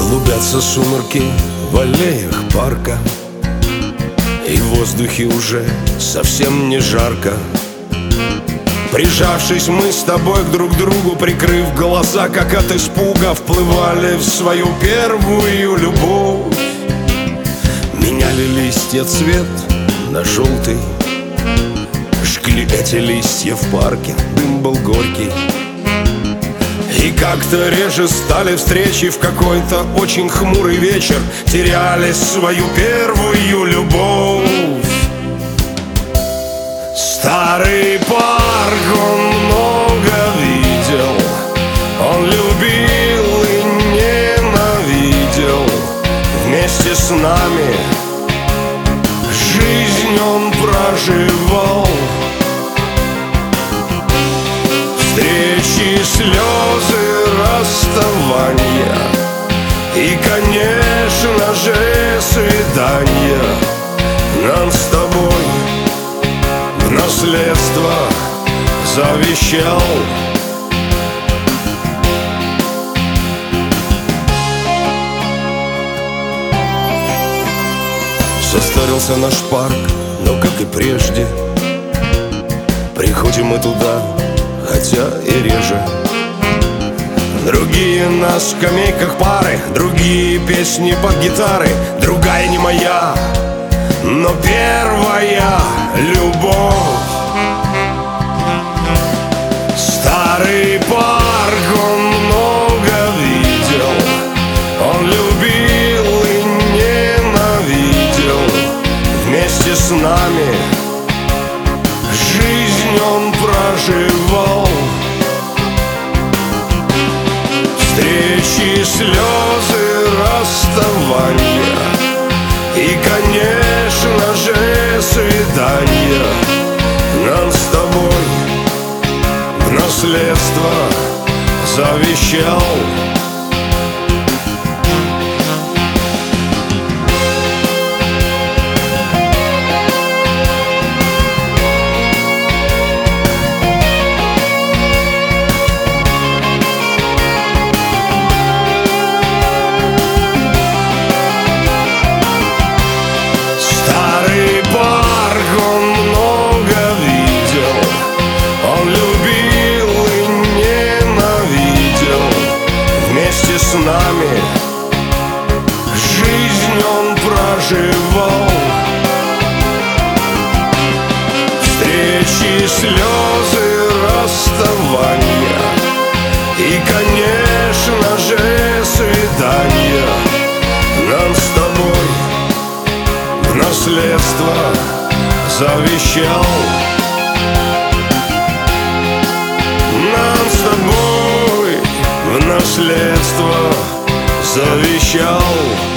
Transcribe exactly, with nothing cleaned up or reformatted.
Клубятся сумерки в аллеях парка, и в воздухе уже совсем не жарко. Прижавшись мы с тобой к друг другу, прикрыв глаза, как от испуга, вплывали в свою первую любовь. Меняли листья цвет на желтый, жгли эти листья в парке, дым был горький. И как-то реже стали встречи, в какой-то очень хмурый вечер теряли свою первую любовь. Старый парк он много видел, он любил и ненавидел. Вместе с нами жизнь он проживал. Встречи, слезы, расставания и, конечно же, свидания нам с тобой в наследство завещал. Состарился наш парк, но, как и прежде, приходим мы туда, хотя и реже. Другие на скамейках пары, другие песни под гитары, другая не моя, но первая любовь. Старый парк он много видел, он любил и ненавидел. Вместе с нами жизнь он проживал. Встречи, слезы, расставания и, конечно же, свидания нам с тобой в наследство завещал. С нами жизнь он проживал. Встречи, слезы, расставания и, конечно же, свидания нам с тобой в наследство завещал. Нам с тобой в наследство завещал.